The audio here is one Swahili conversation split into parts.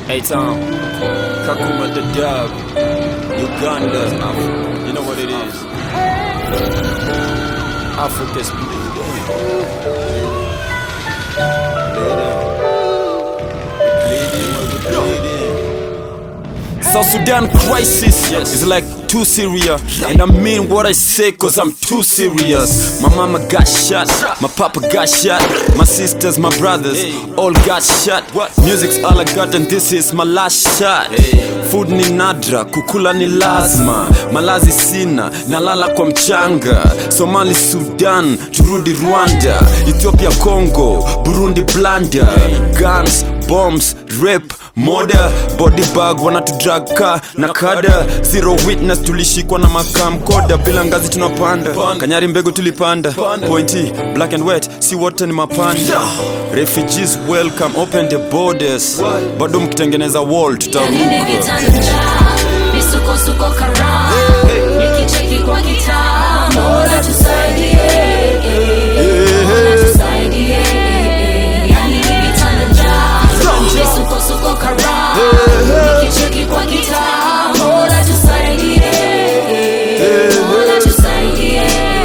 Hey Tom, Kakuma the dub, Uganda, you know what it is. Africa's South Sudan crisis is like too Syria, and I mean what I say cause I'm too serious. My mama got shot, my papa got shot, my sisters, my brothers all got shot. Music's all I got and this is my last shot. Food ni nadra, kukula ni lazima, malazi sina, nalala kwa mchanga. Somali, Sudan, turudi Rwanda, Ethiopia, Congo, Burundi, Blanda. Guns, bombs, rape, murder, body bag, wanatudrag ka na kada. Zero witness, tulishikwa na makam koda. Bila ngazi tunapanda, kanyari mbegu tulipanda. Pointy, black and wet, si wote ni mapanda. Refugees welcome, open the borders. Bado mkitengeneza wall, tutaruka. Misuko kara, nikicheki kwa gitaa. Mola tusaidie, Mola tusaidie. Yani nilitana njaa, misuko kara, nikicheki kwa gitaa. Mola tusaidie, Mola tusaidie.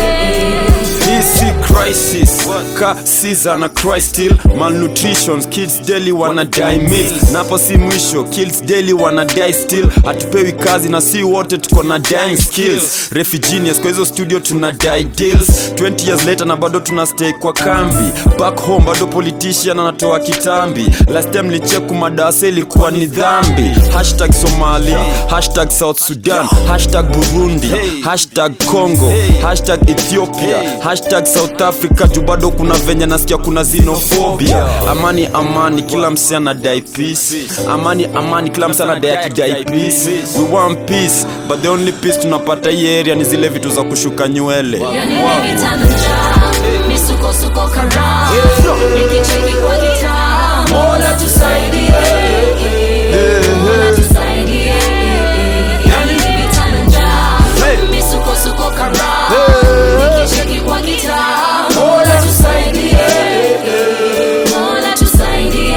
DC crisis, ka Caesar na Christ still. Malnutrition, kids daily wana die meals. Napo si mwisho, kids daily wana die still. Hatupewi kazi na si wote tuko na dying skills. Refugees kwa hizo studio tuna die deals. 20 years later na bado tuna stay kwa kambi. Back home bado politician anatoa kitambi. Last time licheku madase ilikuwa ni dhambi. Hashtag Somali, hashtag South Sudan, hashtag Burundi, hashtag Congo, hashtag Ethiopia, hashtag South Africa. Jubado kuna venye nasikia kuna xenophobia. Amani amani kila msea na die peace. Amani amani kila msea na die peace. We want peace but the only peace tunapata hii area ni zile vitu za kushuka nywele. Yani nilitana njaa, misuko kara, nikicheki kwa gitaa. Mola tusaidie, Mola tusaidie. Yani nilitana njaa, misuko kara, nikicheki kwa gitaa. Mola tusaidie, Mola tusaidie.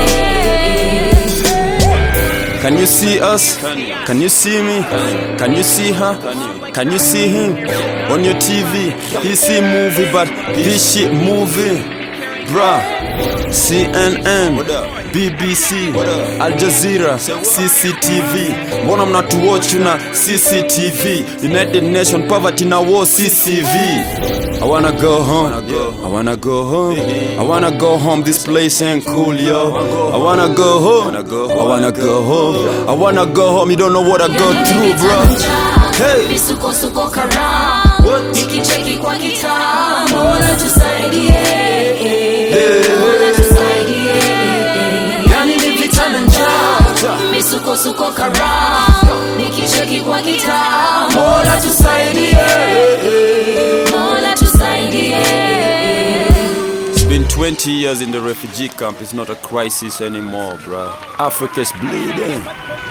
Can you see us? Can you see me? Can you see her? Can you see him? On your TV, he see movie but this shit movie. Bruh, CNN, BBC, Al Jazeera, CCTV. Mbona mnatuwatch na CCTV? United Nations Poverty na War CCV. I wanna go home, I wanna go home, I wanna go home, this place ain't cool, yo. I wanna go home, I wanna go home, I wanna go home, you don't know what I go through, bro. Hey! Misuko kara, nikicheki kwa gitaa. Mola tusaidie, Mola tusaidie. Yani nilitana njaa, misuko kara, nikicheki kwa gitaa. Mola tusaidie, Mola tusaidie. It's been 20 years in the refugee camp, it's not a crisis anymore, bro. Africa's bleeding.